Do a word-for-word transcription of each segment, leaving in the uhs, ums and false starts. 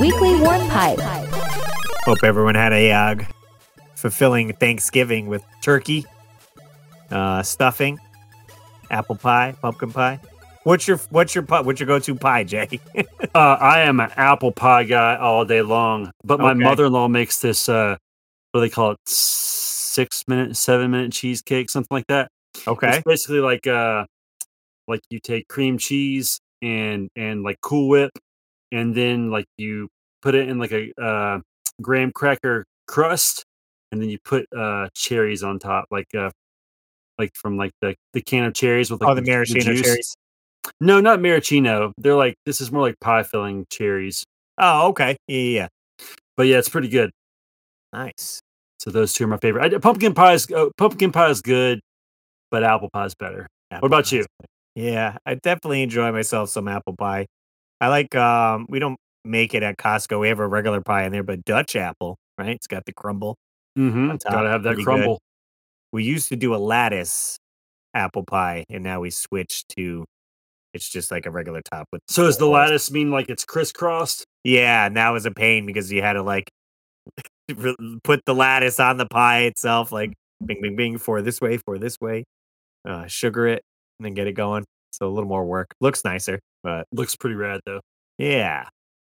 weekly warm pipe. Hope everyone had a uh, fulfilling Thanksgiving with turkey, uh, stuffing, apple pie, pumpkin pie. What's your what's your what's your go-to pie, Jay? uh, I am an apple pie guy all day long, but my Okay. mother-in-law makes this uh, what do they call it? Six minute, seven minute cheesecake, something like that. Okay. It's basically like uh, like you take cream cheese and and like Cool Whip, and then like you put it in like a uh, graham cracker crust, and then you put uh, cherries on top, like uh, like from like the, the can of cherries with like Oh, the the, the maraschino juice. cherries. No, not maraschino. They're like this is more like pie filling cherries. Oh, okay. Yeah, yeah, yeah. But yeah, it's pretty good. Nice. So those two are my favorite. I, pumpkin pie is uh, pumpkin pie is good, but apple pie is better. Apple what about pie you? is good. Yeah, I definitely enjoy myself some apple pie. I like. Um, we don't make it at Costco. We have a regular pie in there, but Dutch apple, right? It's got the crumble Mm-hmm. on top. Gotta have that Pretty crumble. good. We used to do a lattice apple pie, and now we switched to it's just like a regular top with. So does the holes. lattice mean like it's crisscrossed? Yeah, and that was a pain because you had to like put the lattice on the pie itself, like bing, bing, bing, for this way, for this way, uh, sugar it, and then get it going. So a little more work. Looks nicer, but Looks pretty rad though. yeah.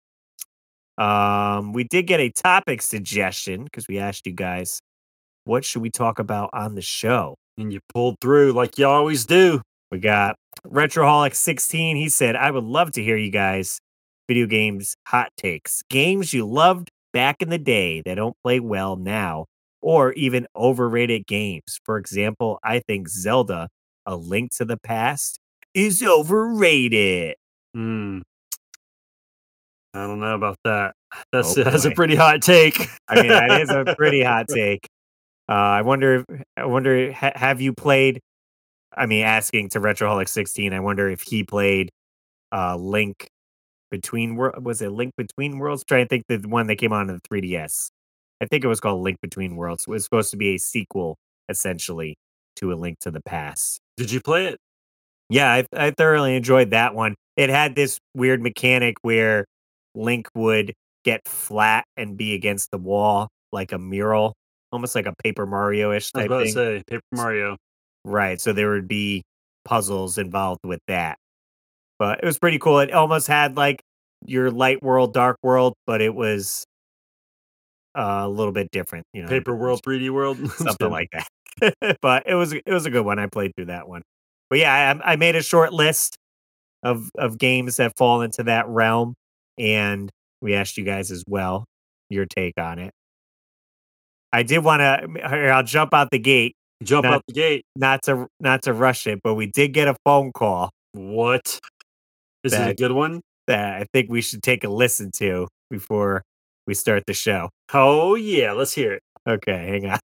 Um, we did get a topic suggestion because we asked you guys, what should we talk about on the show? And you pulled through like you always do. We got Retroholic sixteen. He said, I would love to hear you guys video games hot takes. Games you loved back in the day that don't play well now, or even overrated games. For example, I think Zelda, A Link to the Past, is overrated. Hmm. I don't know about that. That's Oh, that's a boy. pretty hot take. I mean, that is a pretty hot take. Uh, I wonder, if, I wonder, ha- have you played? I mean, asking to Retroholic sixteen, I wonder if he played uh, Link Between Worlds. Was it Link Between Worlds? Trying to think the one that came on in the three D S. I think it was called Link Between Worlds. It was supposed to be a sequel, essentially, to A Link to the Past. Did you play it? Yeah, I, I thoroughly enjoyed that one. It had this weird mechanic where Link would get flat and be against the wall like a mural, almost like a Paper Mario-ish I was type about to thing. say Paper Mario. Right, so there would be puzzles involved with that. But it was pretty cool. It almost had like your light world, dark world, but it was uh, a little bit different, you know, Paper World, three D World. something like that. But it was it was a good one. I played through that one. But yeah, I, I made a short list of of games that fall into that realm, and we asked you guys as well your take on it. I did want to. I'll jump out the gate. Jump not, out the gate. Not to not to rush it, but we did get a phone call. What? Is that, it a good one? That I think we should take a listen to before we start the show. Oh yeah, let's hear it. Okay, hang on.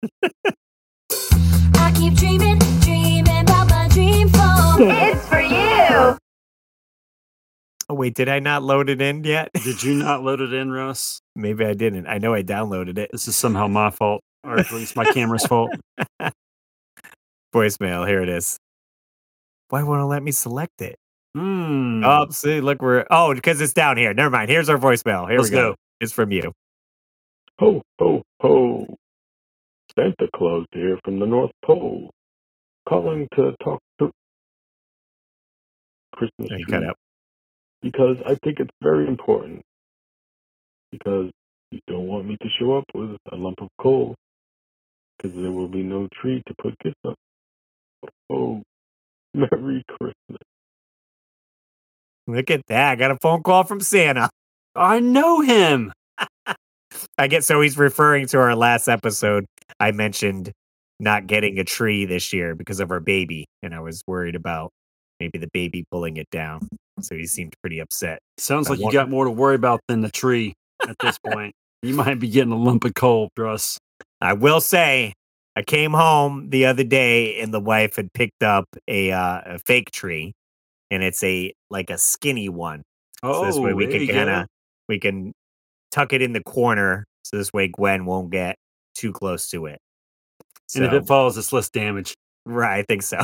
I keep dreaming, dreaming about my dream phone. It's for you. Oh wait, did I not load it in yet? Did you not load it in, Russ? Maybe I didn't. I know I downloaded it. This is somehow my fault, or at least my camera's fault. Voicemail, here it is. Why won't it let me select it? Hmm. Oh, see, look, we're oh, because it's down here. Never mind. Here's our voicemail. Here Let's we go. go. It's from you. Ho, ho, ho. Santa Claus here from the North Pole. Calling to talk to Christmas Oh, you tree cut out. because I think it's very important. Because you don't want me to show up with a lump of coal because there will be no tree to put gifts up. Oh, Merry Christmas. Look at that. I got a phone call from Santa. I know him. I get so he's referring to our last episode. I mentioned not getting a tree this year because of our baby, and I was worried about maybe the baby pulling it down. So he seemed pretty upset. Sounds I like you want- got more to worry about than the tree at this point. You might be getting a lump of coal, Russ. I will say, I came home the other day, and the wife had picked up a, uh, a fake tree, and it's a like a skinny one. Oh, So this way we there can you kind go. of we can tuck it in the corner. So this way Gwen won't get too close to it. And if So- it falls, it's less damage. Right, I think so.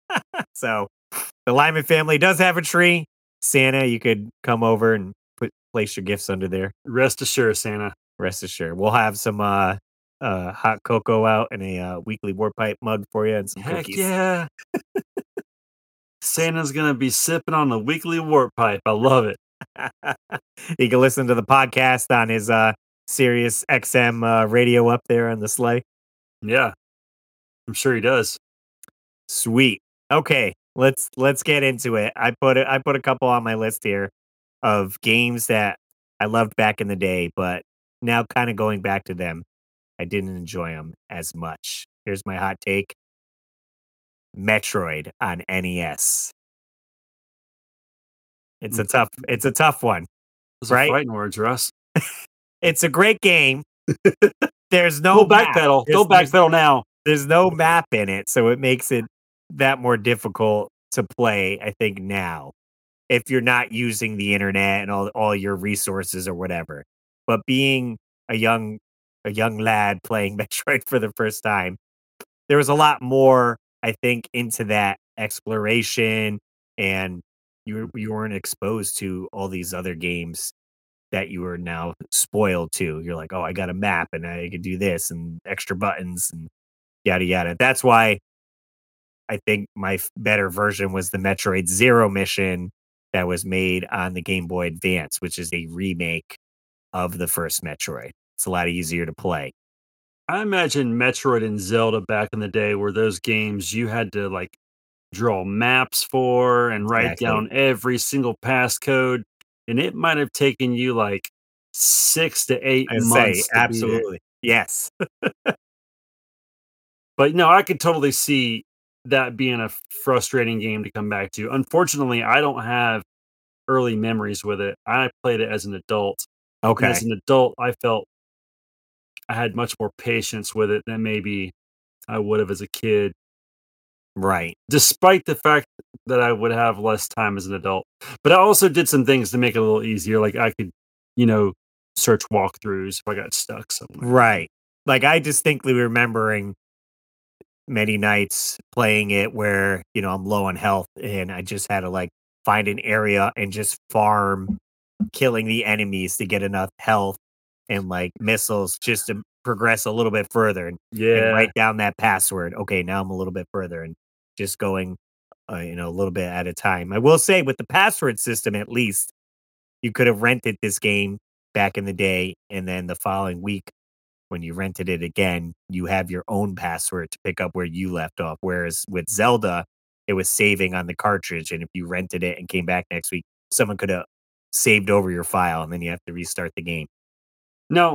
So the Lyman family does have a tree. Santa, you could come over and put place your gifts under there. Rest assured, Santa. Rest assured. We'll have some uh, uh, hot cocoa out and a uh, weekly warpipe mug for you and some Heck cookies. yeah. Santa's gonna be sipping on the weekly warp pipe. I love it. He can listen to the podcast on his uh, Sirius X M uh, radio up there on the sleigh. Yeah, I'm sure he does. Sweet. Okay, let's let's get into it. I put it. I put a couple on my list here of games that I loved back in the day, but now kind of going back to them, I didn't enjoy them as much. Here's my hot take: Metroid on N E S. It's a tough. It's a tough one. Those Right? are fighting words, Russ. It's a great game. There's no Go map. backpedal. There's- Go there's- backpedal now. There's no map in it, so it makes it that more difficult to play, I think, now. If you're not using the internet and all all your resources or whatever. But being a young a young lad playing Metroid for the first time, there was a lot more, I think, into that exploration, and you you weren't exposed to all these other games that you are now spoiled to. You're like, oh, I got a map and I can do this and extra buttons and yada yada. That's why I think my f- better version was the Metroid Zero mission that was made on the Game Boy Advance, which is a remake of the first Metroid. It's a lot easier to play. I imagine Metroid and Zelda back in the day were those games you had to like draw maps for and write Exactly. down every single passcode, and it might have taken you like six to eight I say months. to beat it. absolutely yes. But no, I could totally see that being a frustrating game to come back to. Unfortunately, I don't have early memories with it. I played it as an adult. And Okay. as an adult, I felt I had much more patience with it than maybe I would have as a kid, Right. despite the fact that I would have less time as an adult. But I also did some things to make it a little easier. Like I could, you know, search walkthroughs if I got stuck somewhere. Right. Like I distinctly remembering many nights playing it where, you know, I'm low on health and I just had to like find an area and just farm killing the enemies to get enough health and like missiles just to progress a little bit further and, and Yeah. write down that password. Okay, now I'm a little bit further and just going, uh, you know, a little bit at a time. I will say with the password system, at least you could have rented this game back in the day and then the following week when you rented it again, you have your own password to pick up where you left off. Whereas with Zelda, it was saving on the cartridge. And if you rented it and came back next week, someone could have saved over your file and then you have to restart the game. Now,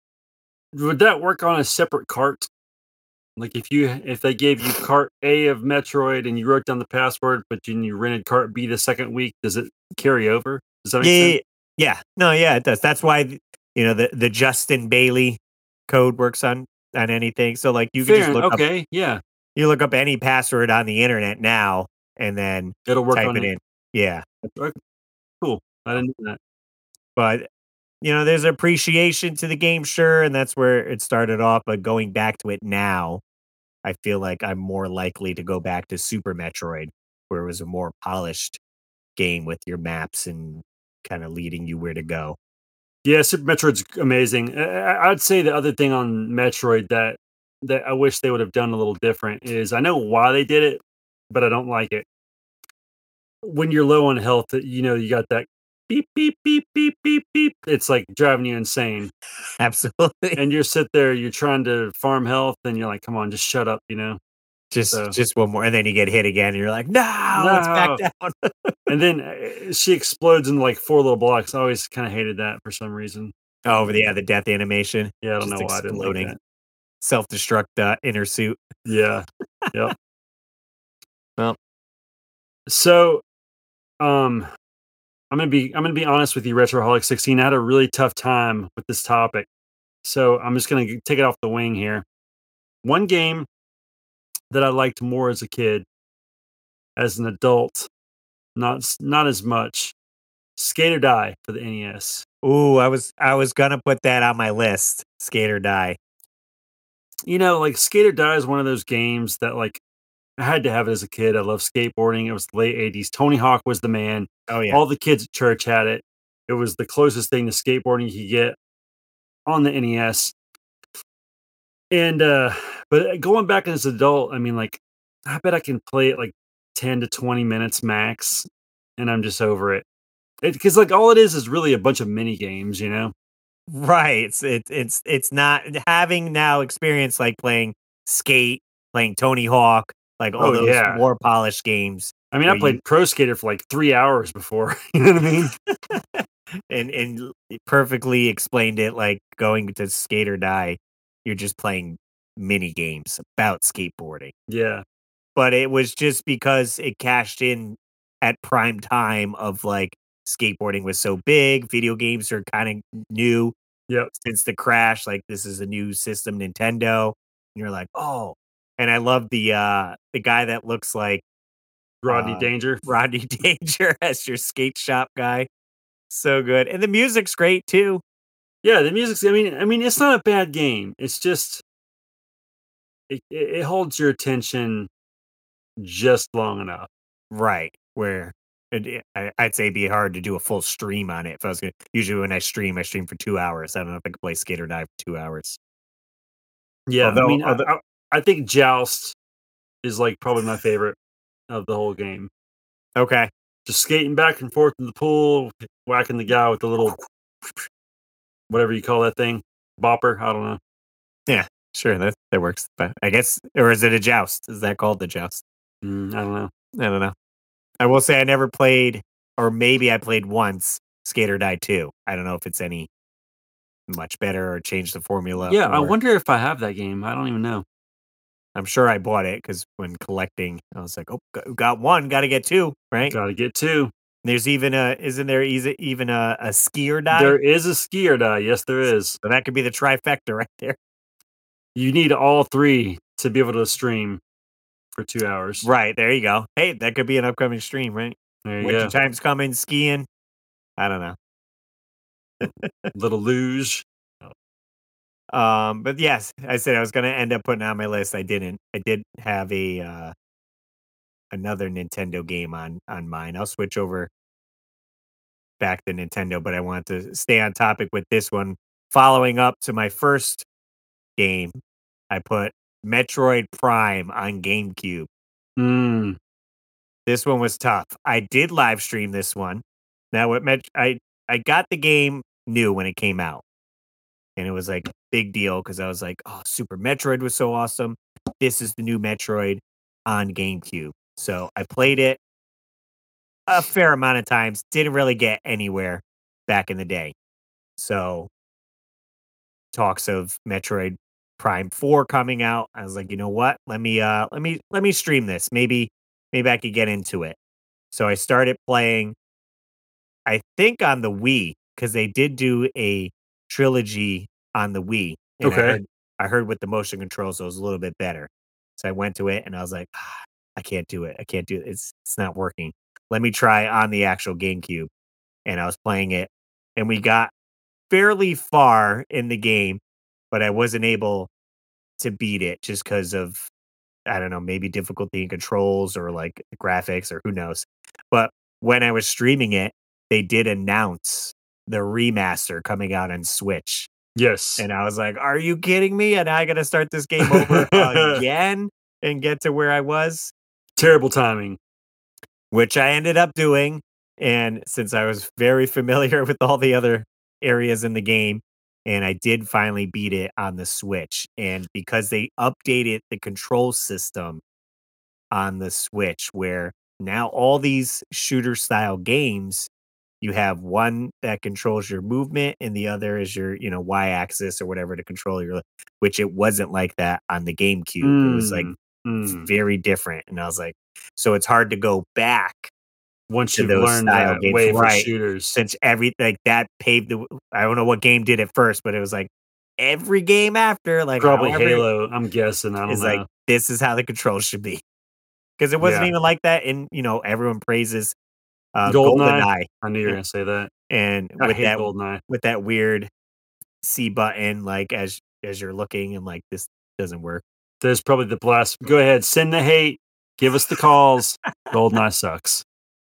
would that work on a separate cart? Like if you if they gave you cart A of Metroid and you wrote down the password, but then you rented cart B the second week, does it carry over? Does that make Yeah, sense? yeah. No, yeah, it does. That's why, th- you know, the, the Justin Bailey code works on, on anything. So like you can just Fair. look up, Okay, yeah, you look up any password on the internet now and then it'll work type on it it. in. Yeah. Okay, cool. I didn't know that. But you know, there's appreciation to the game, sure, and that's where it started off. But going back to it now, I feel like I'm more likely to go back to Super Metroid, where it was a more polished game with your maps and kind of leading you where to go. Yeah, Super Metroid's amazing. I- I- I'd say the other thing on Metroid that that I wish they would have done a little different is I know why they did it, but I don't like it. When you're low on health, you know, you got that beep beep beep beep beep beep. It's like driving you insane. Absolutely. And you're sit there, you're trying to farm health, and you're like, come on, just shut up, you know. Just So just one more, and then you get hit again, and you're like, no, it's back no. down. And then uh, she explodes into like four little blocks. I always kind of hated that for some reason. Oh, yeah, the death animation, Yeah, I don't just know why I didn't like exploding, that. self destruct uh, inner suit. Yeah, yep. Well, So, um, I'm gonna be I'm gonna be honest with you, Retroholic sixteen. I had a really tough time with this topic, so I'm just gonna g- take it off the wing here. One game that I liked more as a kid, as an adult, not s- not as much. Skate or Die for the N E S. ooh, I was I was gonna put that on my list. Skate or Die. You know, like Skate or Die is one of those games that like I had to have it as a kid. I love skateboarding. It was the late eighties. Tony Hawk was the man. Oh yeah, All the kids at church had it. It was the closest thing to skateboarding you could get on the N E S. And uh, but going back as an adult, I mean, like, I bet I can play it like ten to twenty minutes max, and I'm just over it. Because like all it is is really a bunch of mini games, you know. Right. It's it's it's it's not having now experience like playing Skate, playing Tony Hawk, like all Oh those yeah. more polished games. I mean, I where you- played Pro Skater for like three hours before. You know what I mean? and and it perfectly explained it like going to Skate or Die. You're just playing mini games about skateboarding. Yeah. But it was just because it cashed in at prime time of like skateboarding was so big, video games are kind of new Yep. since the crash. Like this is a new system, Nintendo. And you're like, oh, and I love the uh the guy that looks like Rodney uh, Danger. Rodney Danger as your skate shop guy. So good, and the music's great too. Yeah, the music's. I mean, I mean, it's not a bad game. It's just it, it it holds your attention just long enough. Right, where it, it- I, I'd say it'd be hard to do a full stream on it. If I was gonna, usually when I stream, I stream for two hours. I don't know if I could play Skate or Die for two hours. Yeah, I Although- mean, I, although- I, I think Joust is like probably my favorite of the whole game. Okay, Just skating back and forth in the pool, whacking the guy with the little whatever you call that thing, bopper. I don't know. sure that that works. But I guess, or is it a joust? Is that called the joust? Mm, I don't know. I don't know. I will say I never played, or maybe I played once Skate or Die two. I don't know if it's any much better or changed the formula. Yeah, I or- wonder if I have that game. I don't even know. I'm sure I bought it because when collecting, I was like, oh, got, got one, got to get two, right? Got to get two. There's even a, isn't there eas- even a, a Ski or Die? There is a ski or die. Yes, there is. So that could be the trifecta right there. You need all three to be able to stream for two hours. Right, there you go. Hey, that could be an upcoming stream, right? There you Winter go. time's coming, skiing. I don't know. Little luge. Um, but yes, I said I was gonna end up putting it on my list. I didn't. I did have a uh another Nintendo game on on mine. I'll switch over back to Nintendo, but I want to stay on topic with this one. Following up to my first game, I put Metroid Prime on GameCube. Mm, This one was tough. I did live stream this one. Now, what Met- I I got the game new when it came out, and it was like big deal because I was like, "Oh, Super Metroid was so awesome! This is the new Metroid on GameCube." So I played it a fair amount of times. Didn't really get anywhere back in the day. So talks of Metroid Prime four coming out. I was like, you know what? Let me uh let me let me stream this. Maybe maybe I could get into it. So I started playing, I think on the Wii, because they did do a trilogy on the Wii. And Okay. I heard, I heard with the motion controls it was a little bit better. So I went to it and I was like, ah, I can't do it. I can't do it. It's it's not working. Let me try on the actual GameCube. And I was playing it and we got fairly far in the game, but I wasn't able to beat it just because of, I don't know, maybe difficulty in controls or like graphics or who knows. But when I was streaming it, they did announce the remaster coming out on Switch. yes. And I was like, are you kidding me? And I got to start this game over again and get to where I was, Terrible timing. which I ended up doing. And since I was very familiar with all the other areas in the game, and I did finally beat it on the Switch. And because they updated the control system on the Switch, where now all these shooter style games, you have one that controls your movement and the other is your, you know, Y axis or whatever to control your, which it wasn't like that on the GameCube. It was like Mm, mm. very different. And I was like, so it's hard to go back Once to you've those learned style that games, way for right, shooters. since every like that paved the, I don't know what game did it first, but it was like every game after, like Probably however, Halo, I'm guessing. I don't is know. like this is how the controls should be. Because it wasn't Yeah. even like that. And you know, everyone praises uh, GoldenEye? GoldenEye, I knew you were yeah. going to say that. and I with hate that GoldenEye. with that weird C button, like as as you're looking, and like this doesn't work. There's probably the blast. Go ahead, send the hate. Give us the calls. GoldenEye sucks.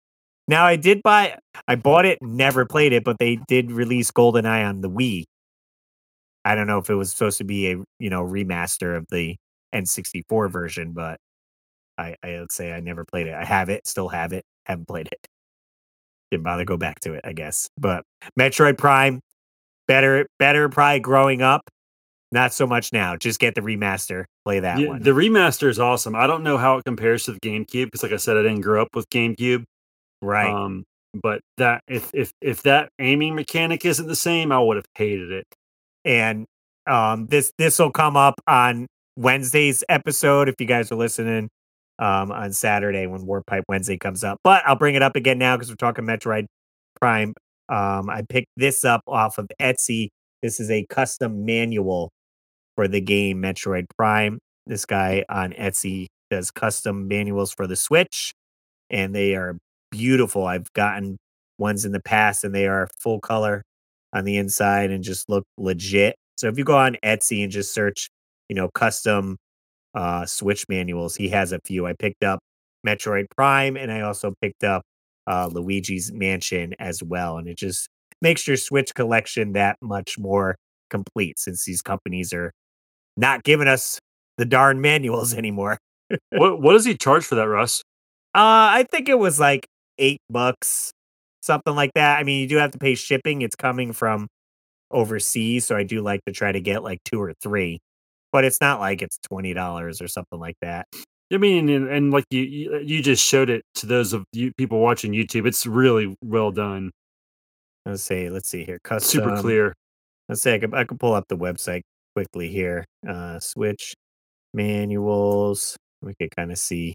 Now I did buy, I bought it, never played it, but they did release GoldenEye on the Wii. I don't know if it was supposed to be a you know remaster of the N sixty-four version, but I I would say I never played it. I have it, still have it, haven't played it. Didn't bother to go back to it, I guess. But Metroid Prime, better better probably growing up. Not so much now. Just get the remaster, play that Yeah, one. the remaster is awesome. I don't know how it compares to the GameCube because, like I said, I didn't grow up with GameCube. Right. Um, but that if if if that aiming mechanic isn't the same, I would have hated it. And um, this this will come up on Wednesday's episode if you guys are listening um, on Saturday when Warpipe Wednesday comes up. But I'll bring it up again now because we're talking Metroid Prime. Um, I picked this up off of Etsy. This is a custom manual for the game Metroid Prime. This guy on Etsy does custom manuals for the Switch, and they are beautiful. I've gotten ones in the past, and they are full color on the inside and just look legit. So if you go on Etsy and just search, you know, custom uh, Switch manuals, he has a few. I picked up Metroid Prime, and I also picked up uh, Luigi's Mansion as well. And it just makes your Switch collection that much more complete since these companies are not giving us the darn manuals anymore. What what does he charge for that, Russ? Uh, I think it was like eight bucks, something like that. I mean, you do have to pay shipping. It's coming from overseas, so I do like to try to get like two or three, but it's not like it's twenty dollars or something like that. I mean, and, and like you, you you just showed it to those of you people watching YouTube. It's really well done, Let's see. Let's see here. Custom. super clear. Let's say I could, I could pull up the website quickly here. Uh, Switch manuals. We could kind of see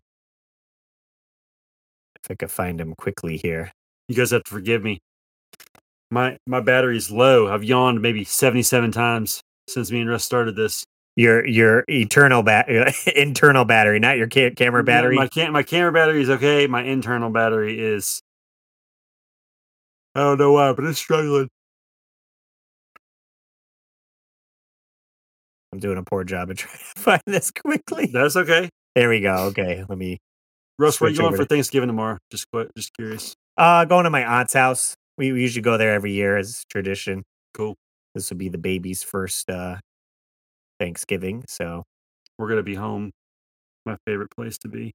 if I could find them quickly here. You guys have to forgive me. My my battery's low. I've yawned maybe seventy-seven times since me and Russ started this. Your your eternal bat internal battery, not your ca- camera battery. My cam- my camera battery is okay. My internal battery is. I don't know why, but it's struggling. I'm doing a poor job of trying to find this quickly. That's okay. There we go. Okay, let me. Russ, where are you switch going over for to- Thanksgiving tomorrow? Just qu- just curious. Uh, going to my aunt's house. We, we usually go there every year as tradition. Cool. This will be the baby's first uh, Thanksgiving. So We're gonna be home. My favorite place to be.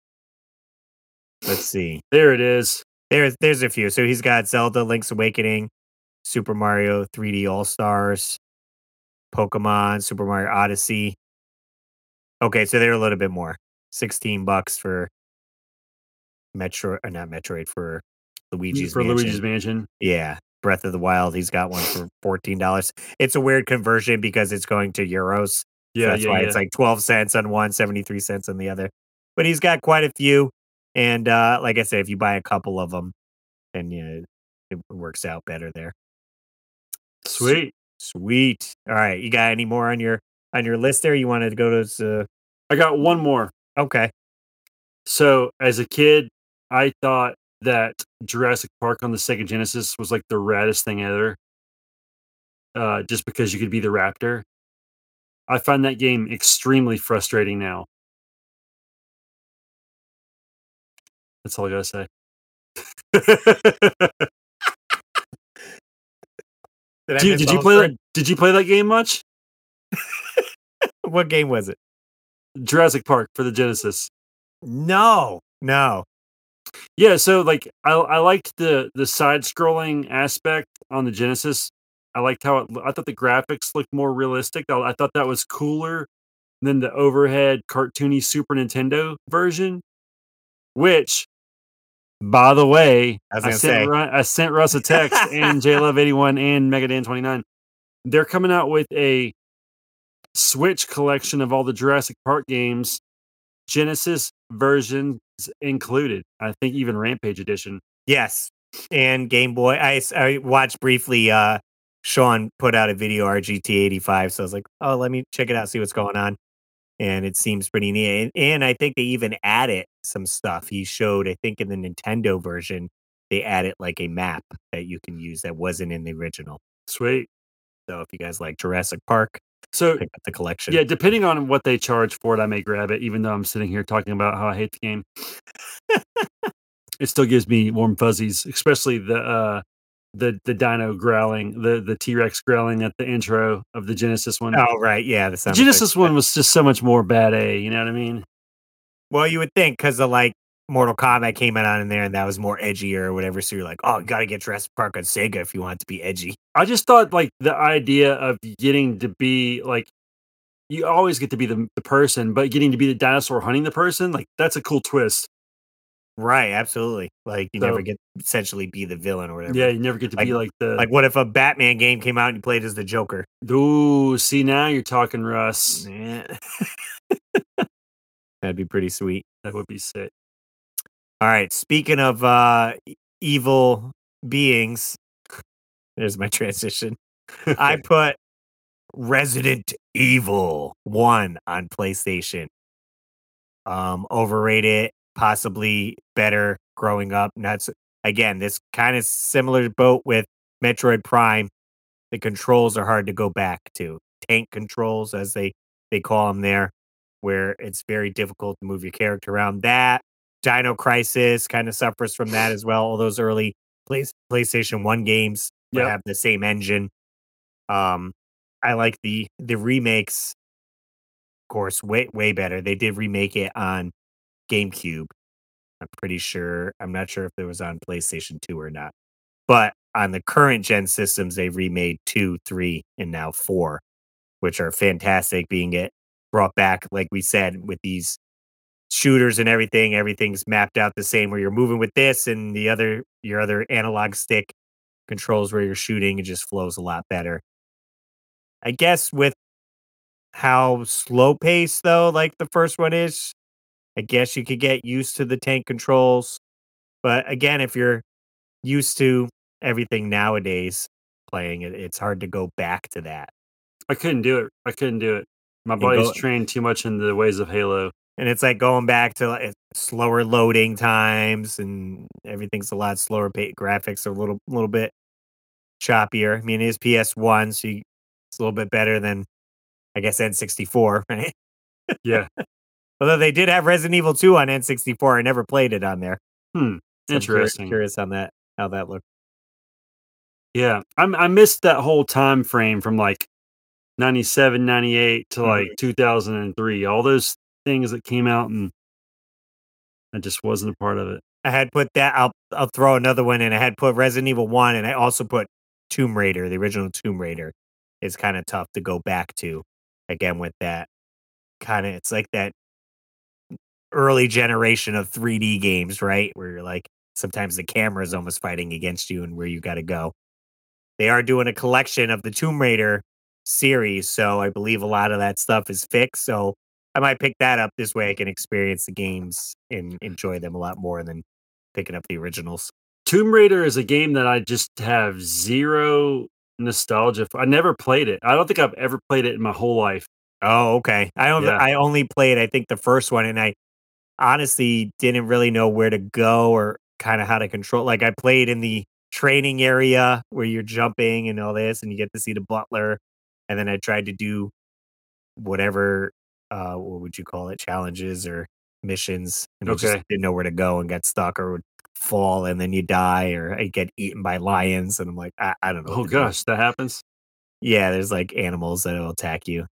let's see. There it is. There's there's a few. So he's got Zelda, Link's Awakening, Super Mario three D All Stars, Pokemon, Super Mario Odyssey. Okay, so they're a little bit more. Sixteen bucks for Metro, or not Metroid, for Luigi's for Mansion. Luigi's Mansion. Yeah, Breath of the Wild. He's got one for fourteen dollars. It's a weird conversion because it's going to euros. So Yeah, that's yeah, why yeah. it's like twelve cents on one, seventy-three cents on the other. But he's got quite a few. And uh, like I said, if you buy a couple of them, then yeah, it works out better there. Sweet. Sweet. All right. You got any more on your on your list there? You wanted to go to uh, I got one more. okay. So as a kid, I thought that Jurassic Park on the Sega Genesis was like the raddest thing ever. Uh, just because you could be the raptor. I find that game extremely frustrating now. That's all I gotta say. Did, I Dude, miss did the you whole play story? that? Did you play that game much? What game was it? Jurassic Park for the Genesis. No, no. Yeah, so like I I liked the the side scrolling aspect on the Genesis. I liked how it, I thought the graphics looked more realistic. I, I thought that was cooler than the overhead cartoony Super Nintendo version. Which, by the way, I was I, gonna sent say. Ru- I sent Russ a text and J Love eighty-one and Megadan twenty-nine. They're coming out with a Switch collection of all the Jurassic Park games, Genesis versions included. I think even Rampage Edition. Yes, and Game Boy. I, s- I watched briefly. Uh, Sean put out a video R G T eighty-five, so I was like, "Oh, let me check it out, see what's going on." And it seems pretty neat. And, and I think they even added some stuff. He showed, I think, in the Nintendo version, they added like a map that you can use that wasn't in the original. Sweet. So if you guys like Jurassic Park, So pick up the collection. yeah, depending on what they charge for it, I may grab it, even though I'm sitting here talking about how I hate the game. it still gives me warm fuzzies, especially the uh, the the dino growling, the the T Rex growling at the intro of the Genesis one. Oh, right. Yeah. The The sound Genesis effects. one was just so much more bad A. You know what I mean? Well, you would think because of like Mortal Kombat came out in there and that was more edgy or whatever. So you're like, oh, you got to get Jurassic Park on Sega if you want it to be edgy. I just thought like the idea of getting to be like you always get to be the, the person, but getting to be the dinosaur hunting the person, like that's a cool twist. Right. Absolutely. Like you So- never get to essentially be the villain or whatever. Yeah, you never get to Like- be like the Like what if a Batman game came out and you played as the Joker? ooh, see now you're talking Russ. Yeah. That'd be pretty sweet. That would be sick. All right. Speaking of uh, e- evil beings, there's my transition. I put Resident Evil one on PlayStation. Um, overrated, possibly better growing up. And that's again, this kind of similar boat with Metroid Prime. The controls are hard to go back to. Tank controls, as they, they call them there, where it's very difficult to move your character around. That Dino Crisis kind of suffers from that as well. All those early Play, PlayStation one games that Yep. have the same engine. Um, I like the the remakes, of course, way way better. They did remake it on GameCube. I'm pretty sure. I'm not sure if it was on PlayStation two or not. But on the current gen systems, they've remade two, three, and now four, which are fantastic. Being it brought back, like we said, with these shooters and everything, everything's mapped out the same. Where you're moving with this and the other, your other analog stick controls where you're shooting, it just flows a lot better. I guess with how slow paced though, like the first one is, I guess you could get used to the tank controls. But again, if you're used to everything nowadays playing it, it's hard to go back to that. I couldn't do it. I couldn't do it. My You body's go- trained too much in the ways of Halo. And it's like going back to like slower loading times and everything's a lot slower. Pa- graphics are a little little bit choppier. I mean, it is P S one, so you, it's a little bit better than, I guess, N sixty-four, right? Yeah. Although they did have Resident Evil two on N sixty-four. I never played it on there. Hmm. So I'm curi- Interesting. Curious on that, how that looked. Yeah. I'm, I missed that whole time frame from like ninety-seven, ninety-eight to Mhm. like two thousand three. All those things that came out and I just wasn't a part of it. I had put that. I'll I'll throw another one in. I had put Resident Evil one, and I also put Tomb Raider, the original Tomb Raider. Is kind of tough to go back to again with that kind of. It's like that early generation of three D games, right? Where you're like sometimes the camera is almost fighting against you, and where you got to go. They are doing a collection of the Tomb Raider series, so I believe a lot of that stuff is fixed. So I might pick that up this way. I can experience the games and enjoy them a lot more than picking up the originals. Tomb Raider is a game that I just have zero nostalgia for. I never played it. I don't think I've ever played it in my whole life. Oh, okay. I don't. Yeah. I only played, I think, the first one, and I honestly didn't really know where to go or kind of how to control. Like I played in the training area where you're jumping and all this, and you get to see the butler. And then I tried to do whatever, uh, what would you call it, challenges or missions, and I just Okay. didn't know where to go and got stuck or would fall, and then you die, or I get eaten by lions, and I'm like, I, I don't know. what Oh to do. gosh, that happens. Yeah, there's like animals that will attack you.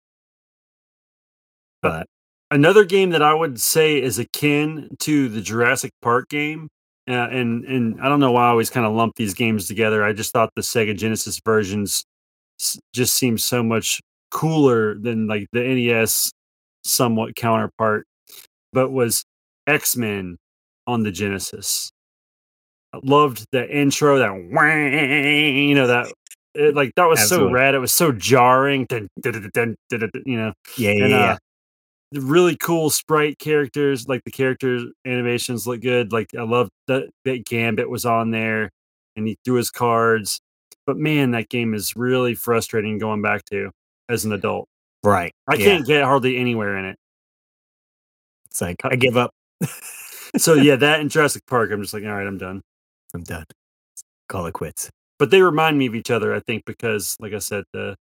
Uh, But Another game that I would say is akin to the Jurassic Park game, uh, and and I don't know why I always kind of lump these games together. I just thought the Sega Genesis versions s- just seemed so much cooler than like the N E S somewhat counterpart, but was X Men on the Genesis. I loved the intro, that whang, you know that. It, like that was Absolutely. so rad. It was so jarring. Dun, dun, dun, dun, dun, dun, dun, you know, yeah, yeah, and yeah. uh, the really cool sprite characters, like the character animations look good. Like I love that that Gambit was on there and he threw his cards. But man, that game is really frustrating going back to as an adult. Right. I yeah. can't get hardly anywhere in it. It's like Uh, I give up. So yeah, that and Jurassic Park, I'm just like, all right, I'm done. I'm done. Call it quits. But they remind me of each other, I think, because like I said, the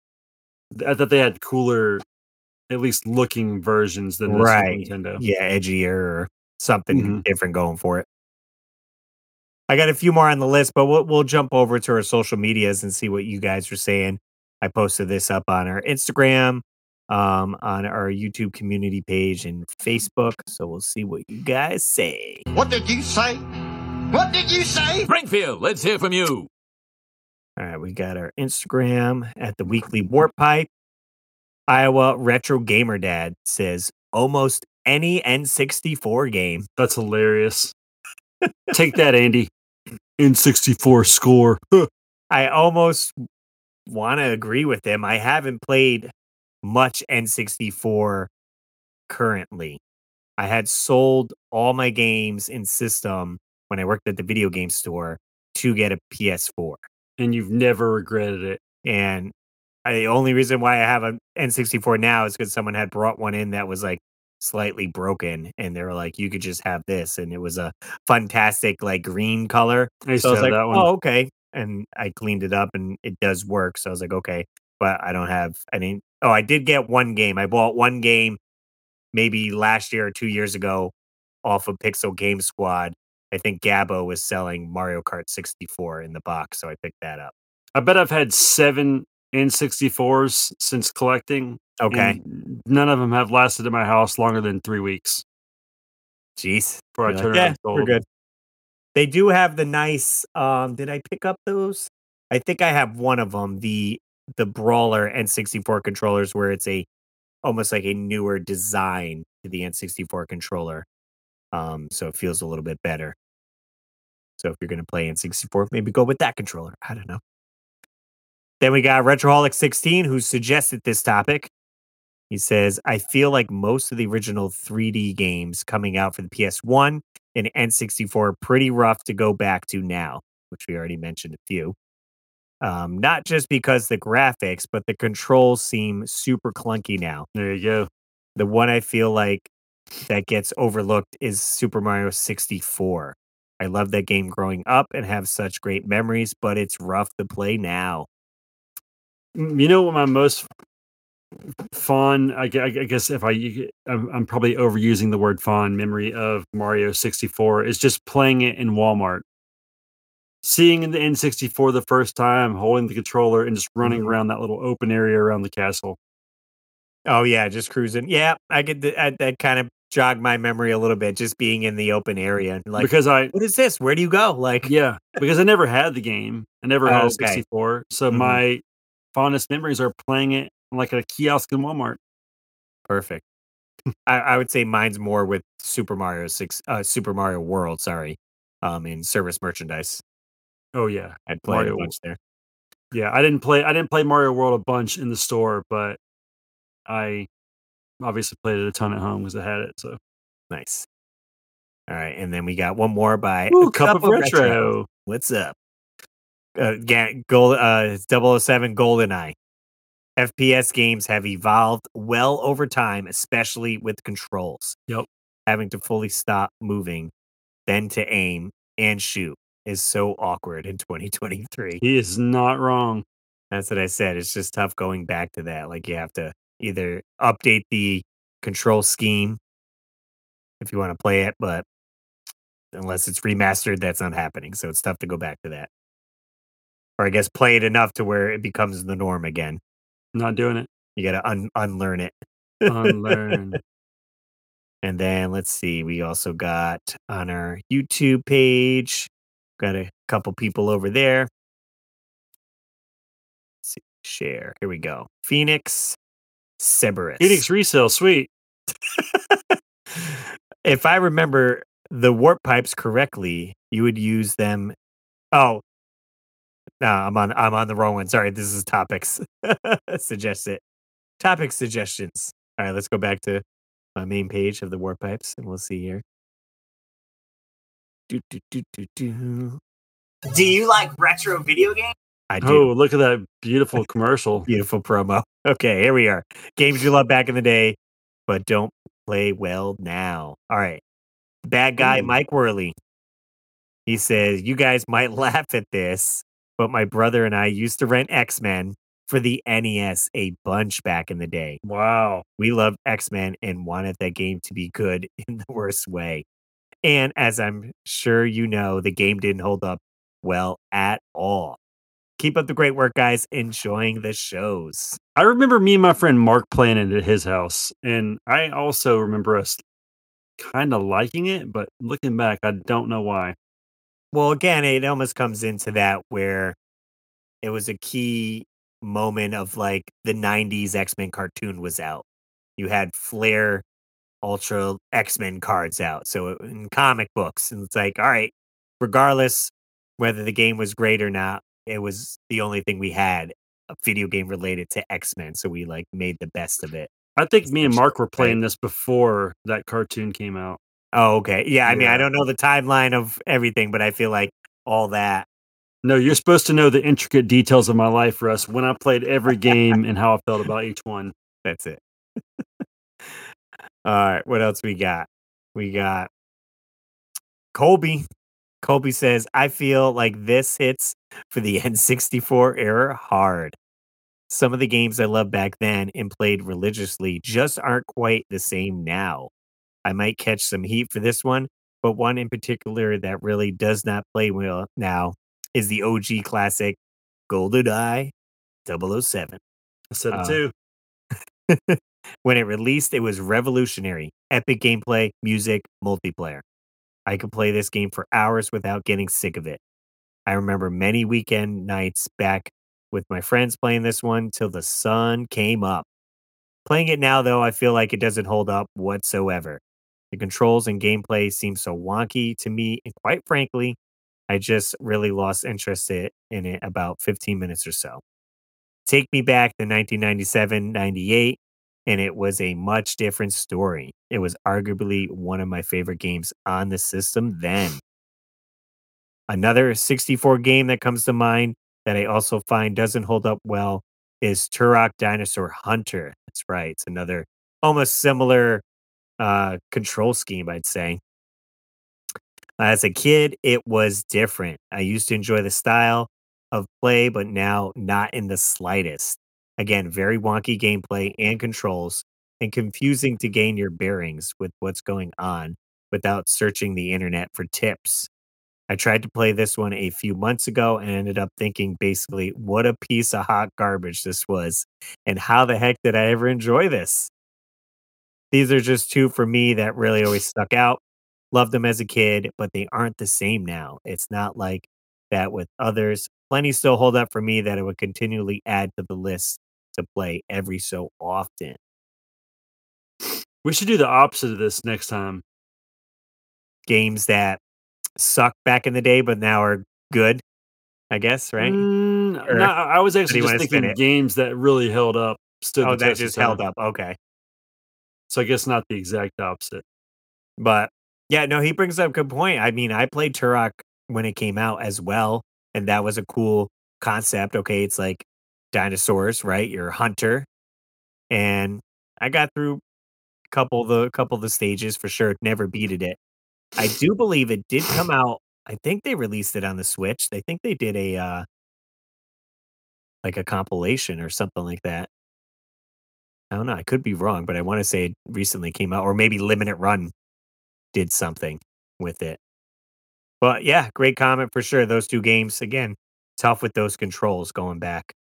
I thought they had cooler, at least looking versions than the Super Right. Nintendo. Yeah, edgier or something Mhm. different going for it. I got a few more on the list, but we'll we'll jump over to our social medias and see what you guys are saying. I posted this up on our Instagram, um, on our YouTube community page and Facebook. So we'll see what you guys say. What did you say? What did you say? Springfield, let's hear from you. All right, we got our Instagram at the Weekly Warp Pipe. Iowa Retro Gamer Dad says almost any N sixty-four game. That's hilarious. Take that, Andy. N sixty-four score. I almost want to agree with him. I haven't played much N sixty-four currently. I had sold all my games in system when I worked at the video game store to get a P S four. And you've never regretted it. And I, the only reason why I have an N sixty-four now is because someone had brought one in that was like slightly broken, and they were like, you could just have this. And it was a fantastic like green color. I used So I to was have like, that one. oh, okay. And I cleaned it up and it does work. So I was like, okay, but I don't have, I didn't, oh, I did get one game. I bought one game maybe last year or two years ago off of Pixel Game Squad. I think Gabo was selling Mario Kart sixty-four in the box. So I picked that up. I bet I've had seven N sixty-fours since collecting. Okay. and none of them have lasted in my house longer than three weeks Jeez. before I You're turn like, around yeah, and sold we're them. good. They do have the nice, um, did I pick up those? I think I have one of them, the the Brawler N sixty-four controllers, where it's a almost like a newer design to the N sixty-four controller. Um, so it feels a little bit better. So if you're going to play N sixty-four, maybe go with that controller. I don't know. Then we got Retroholic sixteen, who suggested this topic. He says, I feel like most of the original three D games coming out for the P S one and N sixty-four are pretty rough to go back to now, which we already mentioned a few. Um, not just because the graphics, but the controls seem super clunky now. There you go. The one I feel like that gets overlooked is Super Mario sixty-four. I love that game growing up and have such great memories, but it's rough to play now. Mm, You know what my most fond, I gue- I guess if I, I'm, I'm probably overusing the word fond memory of Mario sixty-four is just playing it in Walmart. Seeing the N sixty-four the first time, holding the controller and just running Mhm. around that little open area around the castle. Oh yeah, just cruising. Yeah, I get th- I, that kind of jogged my memory a little bit, just being in the open area. Like, because I, what is this? Where do you go? Like, yeah, because I never had the game. I never had Oh, a okay. sixty-four. So Mhm. my fondest memories are playing it like at a kiosk in Walmart. perfect. I, I would say mine's more with Super Mario six, uh, Super Mario World. Sorry, um, in service merchandise. Oh yeah. I'd played Mario- a bunch there. Yeah, I didn't play I didn't play Mario World a bunch in the store, but I obviously played it a ton at home because I had it. So Nice. All right, and then we got one more by Ooh, a Cup of Retro. What's up? Uh, ga- gold, uh, double oh seven GoldenEye. F P S games have evolved well over time, especially with controls. Yep. Having to fully stop moving, then to aim and shoot is so awkward in twenty twenty-three. He is not wrong. That's what I said. It's just tough going back to that. Like you have to either update the control scheme if you want to play it, but unless it's remastered, that's not happening. So it's tough to go back to that. Or I guess play it enough to where it becomes the norm again. Not doing it. You got to un- unlearn it. Unlearn. And then let's see, we also got on our YouTube page, got a couple people over there. Let's see, share. Here we go. Phoenix Cerberus. Phoenix resale, sweet. If I remember the warp pipes correctly, you would use them. Oh, no, I'm on. I'm on the wrong one. Sorry, this is topics. Suggest it. Topic suggestions. All right, let's go back to my main page of the warp pipes, and we'll see here. Do, do, do, do, do. Do you like retro video games? I do. Oh, look at that beautiful commercial. Beautiful promo. Okay, here we are. Games you love back in the day, but don't play well now. All right. Bad guy Ooh. Mike Worley. He says, you guys might laugh at this, but my brother and I used to rent X-Men for the N E S a bunch back in the day. Wow. We loved X-Men and wanted that game to be good in the worst way. And as I'm sure you know, the game didn't hold up well at all. Keep up the great work, guys. Enjoying the shows. I remember me and my friend Mark playing it at his house, and I also remember us kind of liking it, but looking back, I don't know why. Well, again, it almost comes into that where it was a key moment of like the nineties X-Men cartoon was out. You had Flair Ultra X-Men cards out. So it- in comic books, and it's like, all right, regardless whether the game was great or not, it was the only thing we had, a video game related to X-Men. So we like made the best of it. I think me and Mark were Right. playing this before that cartoon came out. Oh, okay. Yeah, I mean, I Yeah. don't know the timeline of everything, but I feel like all that. No, you're supposed to know the intricate details of my life, Russ, when I played every game and how I felt about each one. That's it. All right, what else we got? We got Colby. Colby says, I feel like this hits for the N sixty-four era hard. Some of the games I loved back then and played religiously just aren't quite the same now. I might catch some heat for this one, but one in particular that really does not play well now is the O G classic GoldenEye double oh seven. I said it Uh, too. When it released, it was revolutionary. Epic gameplay, music, multiplayer. I could play this game for hours without getting sick of it. I remember many weekend nights back with my friends playing this one till the sun came up. Playing it now, though, I feel like it doesn't hold up whatsoever. The controls and gameplay seem so wonky to me, and quite frankly, I just really lost interest i- in it about fifteen minutes or so. Take me back to nineteen ninety-seven, ninety-eight, and it was a much different story. It was arguably one of my favorite games on the system then. Another sixty-four game that comes to mind that I also find doesn't hold up well is Turok Dinosaur Hunter. That's right. It's another almost similar uh, control scheme, I'd say. As a kid, it was different. I used to enjoy the style of play, but now not in the slightest. Again, very wonky gameplay and controls, and confusing to gain your bearings with what's going on without searching the internet for tips. I tried to play this one a few months ago and ended up thinking basically, what a piece of hot garbage this was, and how the heck did I ever enjoy this? These are just two for me that really always stuck out. Loved them as a kid, but they aren't the same now. It's not like that with others. Plenty still hold up for me that I would continually add to the list to play every so often. We should do the opposite of this next time. Games that sucked back in the day, but now are good, I guess, right? Mm, Or no, I was do actually you just wanna spin thinking it? games that really held up, stood Oh, the that test of just held time. up. Okay. So I guess not the exact opposite. But yeah, no, he brings up a good point. I mean, I played Turok when it came out as well, and that was a cool concept. Okay, it's like dinosaurs, right? You're a hunter, and I got through a couple of the couple of the stages for sure. Never beated it. I do believe it did come out. I think they released it on the Switch. I think they did a uh like a compilation or something like that. I don't know. I could be wrong, but I want to say it recently came out, or maybe Limited Run did something with it. But yeah, great comment for sure. Those two games, again, tough with those controls going back.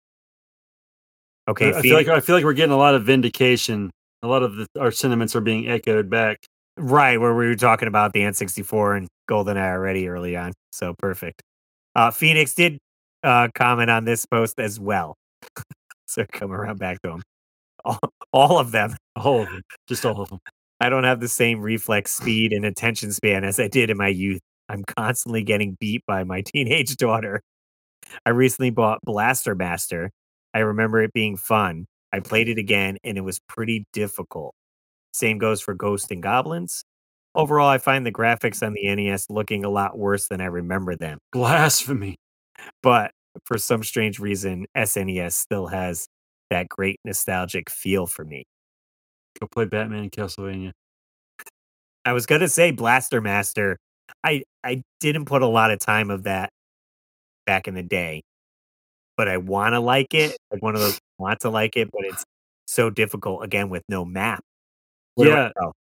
Okay, I I feel like Phoenix. I feel like we're getting a lot of vindication. A lot of the, our sentiments are being echoed back. Right, where we were talking about the N sixty-four and GoldenEye already early on. So perfect. Uh, Phoenix did uh, comment on this post as well. So come around back to him. All, all of them. All of them, just all of them. I don't have the same reflex speed and attention span as I did in my youth. I'm constantly getting beat by my teenage daughter. I recently bought Blaster Master. I remember it being fun. I played it again and it was pretty difficult. Same goes for Ghost and Goblins. Overall, I find the graphics on the N E S looking a lot worse than I remember them. Blasphemy. But for some strange reason, S N E S still has that great nostalgic feel for me. Go play Batman in Castlevania. I was gonna say Blaster Master. I I didn't put a lot of time of that back in the day, but I want to like it. Like one of those want to like it, but it's so difficult again with no map. Where do I Yeah, go?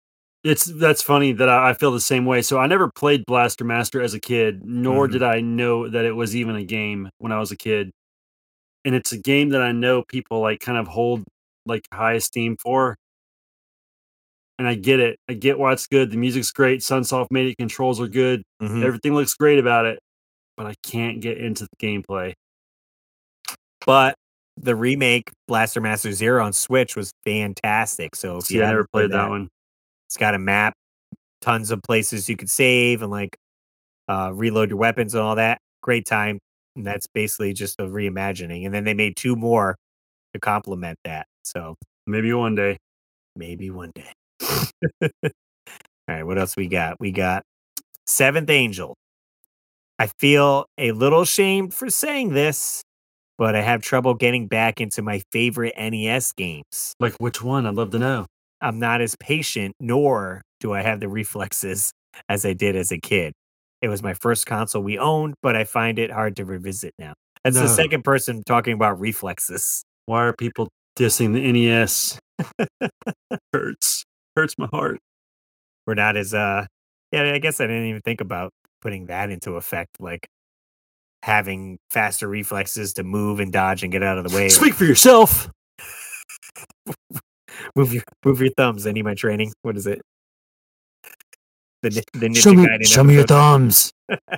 It's that's funny that I, I feel the same way. So I never played Blaster Master as a kid, nor Mhm. did I know that it was even a game when I was a kid. And it's a game that I know people like kind of hold like high esteem for. And I get it. I get why it's good. The music's great. Sunsoft made it. Controls are good. Mhm. Everything looks great about it. But I can't get into the gameplay. But the remake Blaster Master Zero on Switch was fantastic. So if you See, I never haven't played played that that, one. it's got a map, tons of places you could save and like uh, reload your weapons and all that. Great time. And that's basically just a reimagining. And then they made two more to complement that. So Maybe one day. maybe one day. All right, what else we got? We got Seventh Angel. I feel a little ashamed for saying this, but I have trouble getting back into my favorite N E S games. Like which one? I'd love to know. I'm not as patient, nor do I have the reflexes as I did as a kid. It was my first console we owned, but I find it hard to revisit now. That's the No. second person talking about reflexes. Why are people dissing the N E S? Hurts. Hurts my heart. We're not as uh yeah, I guess I didn't even think about putting that into effect, like having faster reflexes to move and dodge and get out of the way. Speak for yourself. Move your move your thumbs. I need my training. What is it? The ni- the Ninja Show me, Gaiden show me your episode. thumbs.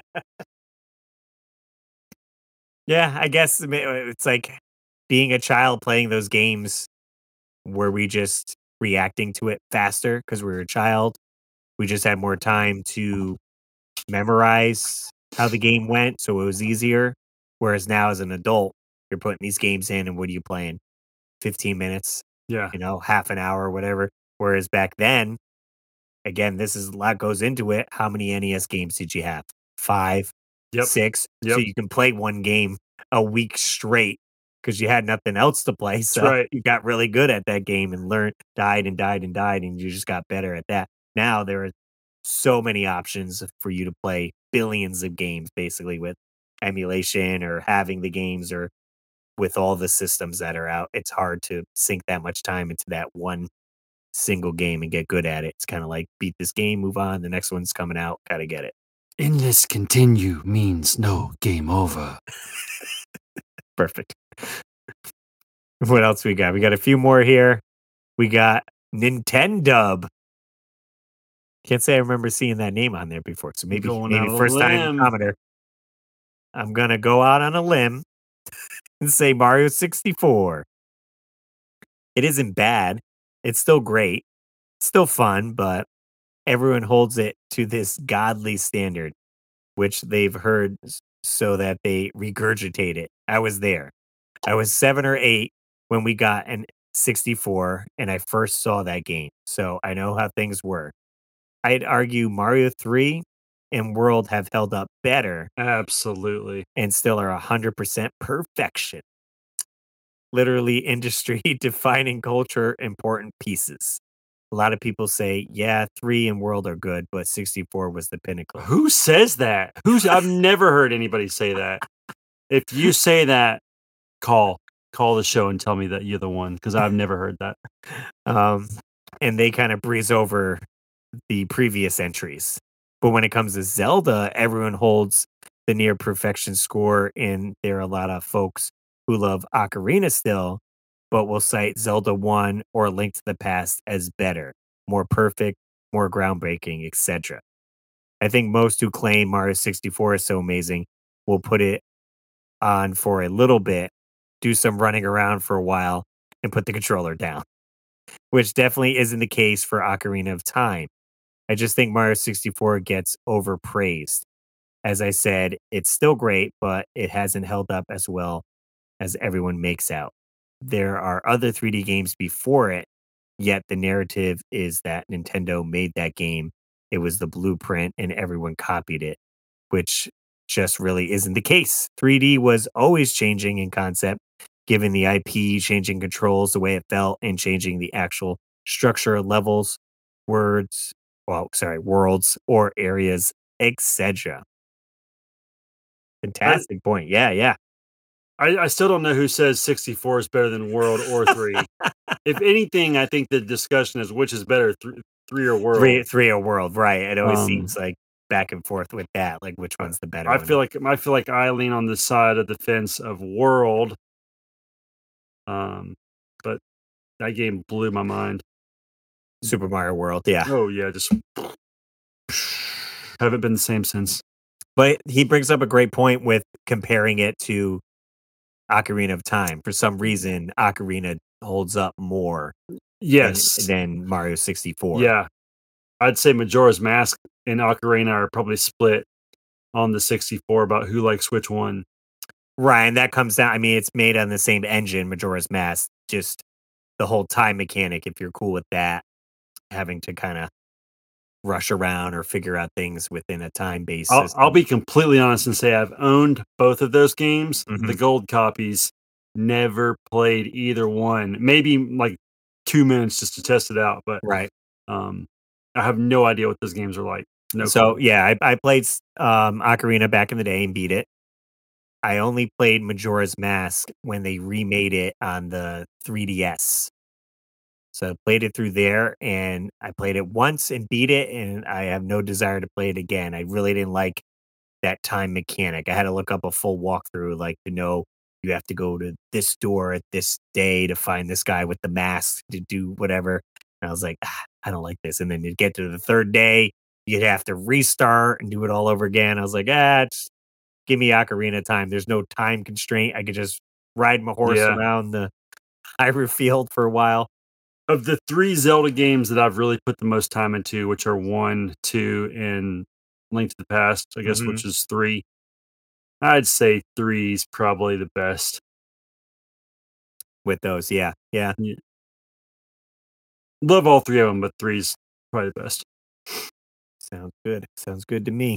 Yeah, I guess it may- it's like being a child playing those games. Were we just reacting to it faster because we were a child? We just had more time to memorize how the game went, so it was easier. Whereas now, as an adult, you're putting these games in, and what are you playing? fifteen minutes, Yeah. you know, half an hour, whatever. Whereas back then, again, this is a lot goes into it. How many N E S games did you have? Five, Yep. six. Yep. So you can play one game a week straight because you had nothing else to play. So right. you got really good at that game and learned, died and died and died, and you just got better at that. Now there are so many options for you to play billions of games basically with emulation or having the games or with all the systems that are out. It's hard to sink that much time into that one single game and get good at it. It's kind of like beat this game, move on. The next one's coming out. Got to get it. Endless continue means no game over. Perfect. What else we got? We got a few more here. We got Nintendo. Can't say I remember seeing that name on there before. So maybe Going maybe out on a first time limb. commenter. I'm gonna go out on a limb and say Mario sixty-four. It isn't bad. It's still great. It's still fun, but everyone holds it to this godly standard, which they've heard s- so that they regurgitate it. I was there. I was seven or eight when we got an sixty-four and I first saw that game. So I know how things were. I'd argue Mario three and World have held up better Absolutely. and still are one hundred percent perfection. Literally industry defining culture important pieces. A lot of people say, yeah, three and World are good, but sixty-four was the pinnacle. Who says that? Who's I've never heard anybody say that. If you say that, call. Call the show and tell me that you're the one because I've never heard that. Um, and they kind of breeze over the previous entries. But when it comes to Zelda, everyone holds the near perfection score, and there are a lot of folks who love Ocarina still, but will cite Zelda one or Link to the Past as better, more perfect, more groundbreaking, et cetera. I think most who claim Mario sixty-four is so amazing will put it on for a little bit, do some running around for a while, and put the controller down, which definitely isn't the case for Ocarina of Time. I just think Mario sixty-four gets overpraised. As I said, it's still great, but it hasn't held up as well as everyone makes out. There are other three D games before it, yet the narrative is that Nintendo made that game. It was the blueprint and everyone copied it, which just really isn't the case. three D was always changing in concept, given the I P, changing controls the way it felt, and changing the actual structure of levels, words, well, sorry, worlds or areas, et cetera. I, Fantastic point. Yeah, yeah. I, I still don't know who says sixty-four is better than World or three. If anything, I think the discussion is which is better, th- three or World. Three, three or world, right? It always Um, seems like back and forth with that, like which one's the better I one. feel like I feel like I lean on the side of the fence of World. Um, but that game blew my mind. Super Mario World, yeah. Oh yeah, just haven't been the same since. But he brings up a great point with comparing it to Ocarina of Time. For some reason, Ocarina holds up more Yes. than, than Mario sixty-four. Yeah. I'd say Majora's Mask and Ocarina are probably split on the sixty-four about who likes which one. Right, and that comes down, I mean, it's made on the same engine, Majora's Mask, just the whole time mechanic, if you're cool with that, having to kind of rush around or figure out things within a time-based I'll, system. I'll be completely honest and say I've owned both of those games, Mhm. the gold copies, never played either one. Maybe like two minutes just to test it out, but Right. um, I have no idea what those games are like. No So, clue. yeah, I, I played um, Ocarina back in the day and beat it. I only played Majora's Mask when they remade it on the three D S. So I played it through there, and I played it once and beat it, and I have no desire to play it again. I really didn't like that time mechanic. I had to look up a full walkthrough, like to know you have to go to this door at this day to find this guy with the mask to do whatever. And I was like, ah, I don't like this. And then you get to the third day, you'd have to restart and do it all over again. I was like, ah, just give me Ocarina time. There's no time constraint. I could just ride my horse Yeah. around the Hyrule Field for a while. Of the three Zelda games that I've really put the most time into, which are one, two, and Link to the Past, I guess, Mhm. which is three, I'd say three's probably the best. With those, yeah, yeah. Yeah. Love all three of them, but three's probably the best. Sounds good. Sounds good to me.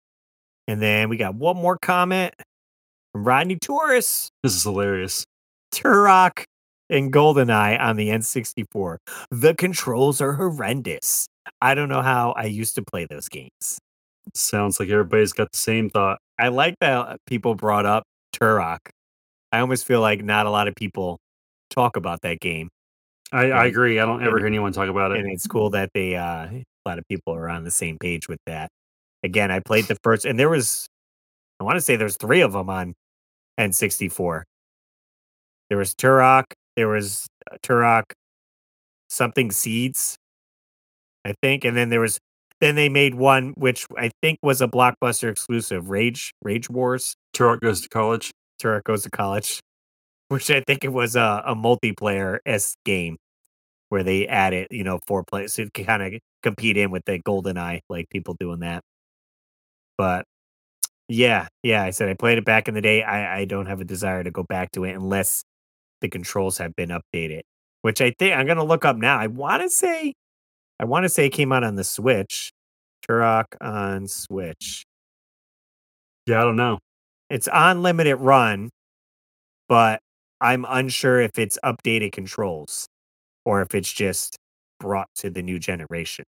And then we got one more comment from Rodney Torres. This is hilarious. Turok and GoldenEye on the N sixty-four. The controls are horrendous. I don't know how I used to play those games. Sounds like everybody's got the same thought. I like that people brought up Turok. I almost feel like not a lot of people talk about that game. I, I And- agree. I don't ever and- hear anyone talk about it. And it's cool that they uh a lot of people are on the same page with that. Again, I played the first, and there was, I want to say there's three of them on N sixty-four. There was Turok, there was uh, Turok something Seeds, I think, and then there was, then they made one which I think was a Blockbuster exclusive, Rage Rage Wars. Turok Goes to College. Turok Goes to College, which I think it was a, a multiplayer s game where they added, you know, four players to kind of compete in with the GoldenEye, like people doing that. But yeah, yeah, I said I played it back in the day. I, I don't have a desire to go back to it unless the controls have been updated, which I think I'm gonna look up now. I want to say, I want to say it came out on the Switch. Turok on Switch. Yeah, I don't know. It's on limited run, but I'm unsure if it's updated controls or if it's just brought to the new generation.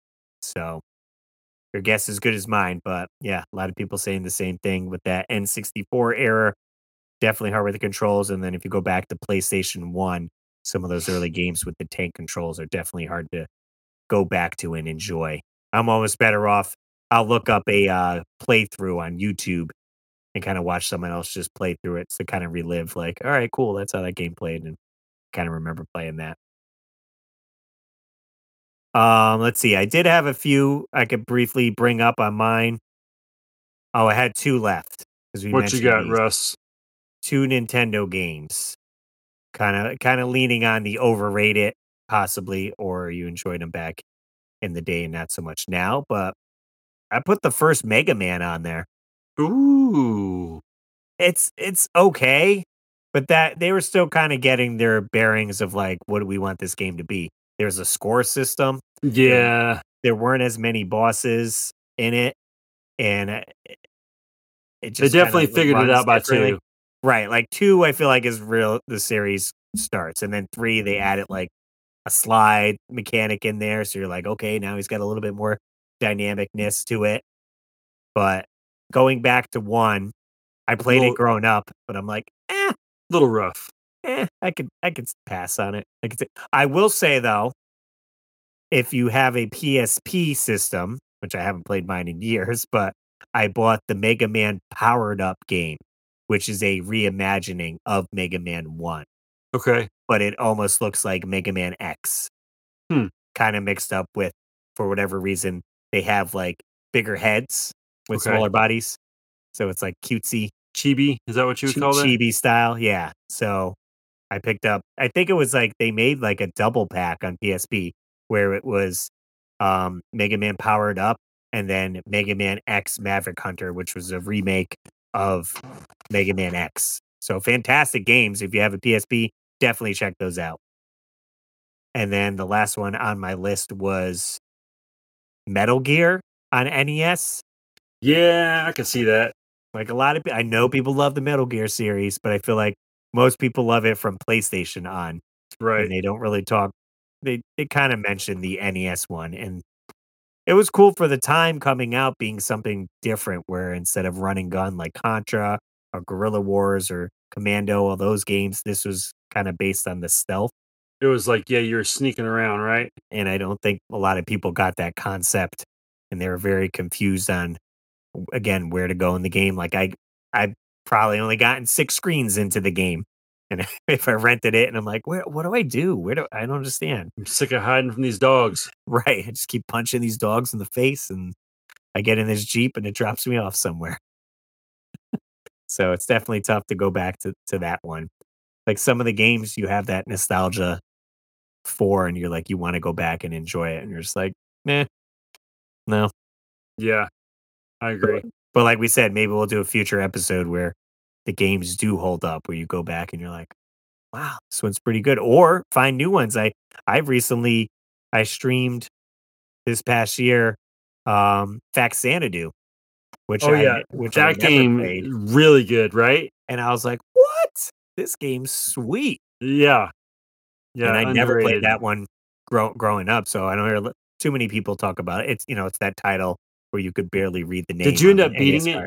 So your guess is good as mine, but yeah, a lot of people saying the same thing with that N sixty-four era. Definitely hard with the controls. And then if you go back to PlayStation one, some of those early games with the tank controls are definitely hard to go back to and enjoy. I'm almost better off. I'll look up a uh, playthrough on YouTube and kind of watch someone else just play through it to kind of relive, like, all right, cool, that's how that game played, and kind of remember playing that. Um, let's see. I did have a few I could briefly bring up on mine. Oh, I had two left because we What you mentioned got, these. Russ? Two Nintendo games. Kind of kind of leaning on the overrated, possibly, or you enjoyed them back in the day and not so much now. But I put the first Mega Man on there. Ooh. It's it's okay, but that they were still kind of getting their bearings of like, what do we want this game to be? There's a score system. Yeah. There weren't as many bosses in it, and uh, it They just definitely kinda figured it runs out by differently. two. Right, like two, I feel like is real. The series starts, and then three, they added like a slide mechanic in there, so you're like, okay, now he's got a little bit more dynamicness to it. But going back to one, I played Well- it growing up, but I'm like, eh, Little rough. eh, I could I could pass on it. I could say, I will say though, if you have a P S P system, which I haven't played mine in years, but I bought the Mega Man Powered Up game, which is a reimagining of Mega Man one, Okay. but it almost looks like Mega Man X. Hmm. Kind of mixed up with, for whatever reason, they have like bigger heads with Okay. smaller bodies. So it's like cutesy, Chibi, is that what you would chi- call that? chibi style. Yeah. So I picked up, I think it was like they made like a double pack on P S P where it was um, Mega Man Powered Up and then Mega Man X Maverick Hunter, which was a remake of Mega Man X. So fantastic games. If you have a P S P, definitely check those out. And then the last one on my list was Metal Gear on N E S. Yeah, I can see that. Like a lot of, pe- I know people love the Metal Gear series, but I feel like most people love it from PlayStation on, Right. and they don't really talk. They they kind of mention the N E S one, and it was cool for the time coming out, being something different. Where instead of running gun like Contra or Guerrilla Wars or Commando, all those games, this was kind of based on the stealth. It was like, yeah, you're sneaking around, right? And I don't think a lot of people got that concept, and they were very confused on again where to go in the game. Like I, I probably only gotten six screens into the game, and if I rented it, and I'm like, where, what do I do? Where do I don't understand? I'm sick of hiding from these dogs. Right, I just keep punching these dogs in the face, and I get in this Jeep, and it drops me off somewhere. So it's definitely tough to go back to to that one. Like some of the games, you have that nostalgia for, and you're like, you want to go back and enjoy it, and you're just like, nah, no. Yeah, I agree. But like we said, maybe we'll do a future episode where the games do hold up, where you go back and you're like, wow, this one's pretty good. Or find new ones. I I've recently I streamed this past year um Faxanadu, which Oh I yeah, which I that never game played. really good, right? And I was like, what? This game's sweet. Yeah, yeah, And I never played underrated. that one grow, growing up, so I don't hear li- too many people talk about it. It's you know, it's that title where you could barely read the name. Did you end on up the N E S beating it? card.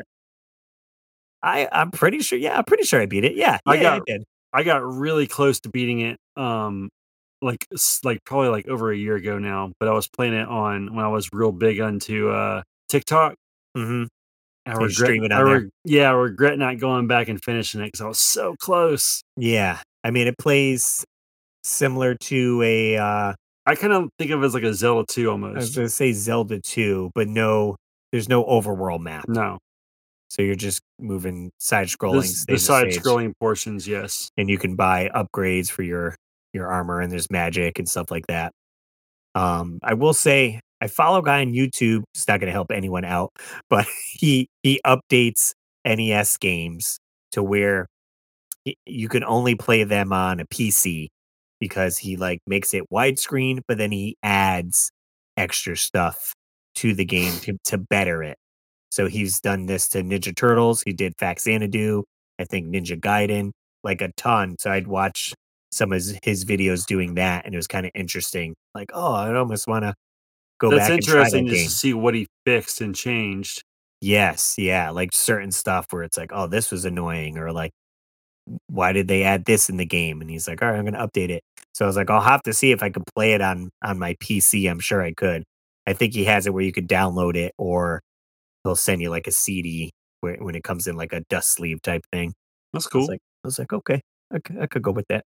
I I'm pretty sure. Yeah, I'm pretty sure I beat it. Yeah, I yeah, yeah, I got did. I got really close to beating it. Um, like s- like probably like over a year ago now. But I was playing it on when I was real big onto uh TikTok. Mm-hmm. I You regret. stream it I on there. re- yeah, I regret not going back and finishing it because I was so close. Yeah, I mean, it plays similar to a. Uh, I kind of think of it as like a Zelda two I was almost. going to say Zelda two, but no, there's no overworld map, No, so you're just moving side scrolling this the stage to side stage, scrolling portions. Yes. and you can buy upgrades for your your armor, and there's magic and stuff like that. Um, I will say I follow a guy on YouTube. It's not going to help anyone out, but he he updates N E S games to where y- you can only play them on a P C because he like makes it widescreen, but then he adds extra stuff to the game to, to better it. So he's done this to Ninja Turtles. He did Faxanadu. I think Ninja Gaiden, like a ton. So I'd watch some of his, his videos doing that, and it was kind of interesting. Like, oh, I almost want to go That's back and try interesting that just game. to see what he fixed and changed. Yes, yeah, like certain stuff where it's like, oh, this was annoying, or like, why did they add this in the game? And he's like, all right, I'm going to update it. So I was like, I'll have to see if I could play it on on my P C. I'm sure I could. I think he has it where you could download it, or he'll send you like a C D where, when it comes in like a dust sleeve type thing. That's I was cool. like, I was like, okay, I could, I could go with that.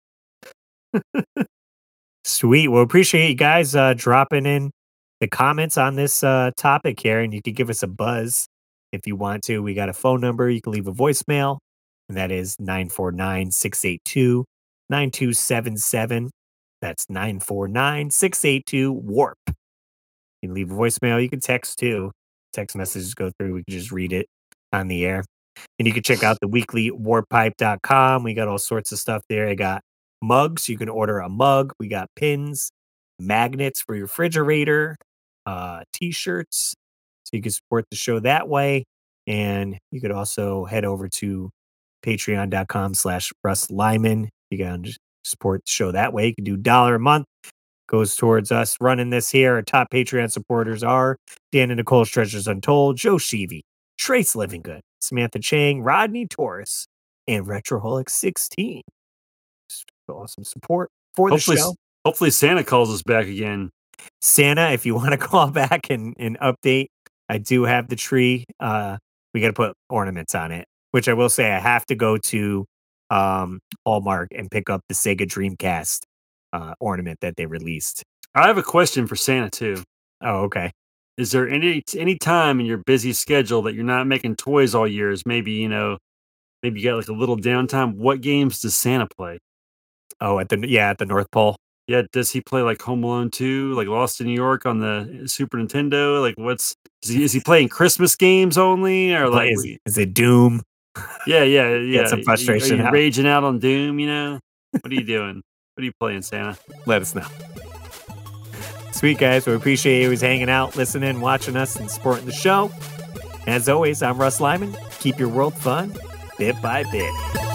Sweet. Well, appreciate you guys uh, dropping in the comments on this uh, topic here, and you could give us a buzz if you want to. We got a phone number. You can leave a voicemail, and that is nine four nine, six eight two, nine two seven seven. That's nine four nine, six eight two, warp. You can leave a voicemail. You can text too. Text messages go through. We can just read it on the air. And you can check out the weekly warp pipe dot com. We got all sorts of stuff there. I got mugs. You can order a mug. We got pins, magnets for your refrigerator, uh, t-shirts. So you can support the show that way. And you could also head over to patreon.com slash Russ Lyman. You can just support the show that way. You can do a dollar a month. Goes towards us running this here. Our top Patreon supporters are Dan and Nicole's Treasures Untold, Joe Sheevy, Trace Living Good, Samantha Chang, Rodney Torres, and Retroholic sixteen. Awesome support for the Hopefully, show. hopefully Santa calls us back again. Santa, if you want to call back and, and update, I do have the tree. Uh, we got to put ornaments on it, which I will say I have to go to um, Hallmark and pick up the Sega Dreamcast uh, ornament that they released. I have a question for Santa too. Oh, okay. Is there any any time in your busy schedule that you're not making toys all years? Maybe, you know, maybe you got like a little downtime. What games does Santa play? Oh, at the yeah, at the North Pole. Yeah, does he play like Home Alone two, like Lost in New York on the Super Nintendo? Like, what's is he, is he playing Christmas games only, or like, is, is it Doom? yeah, yeah, yeah? some frustration Are you out. raging out on Doom? You know, what are you doing? What are you playing, Santa? Let us know. Sweet guys, we appreciate you always hanging out, listening, watching us, and supporting the show. As always, I'm Russ Lyman. Keep your world fun, bit by bit.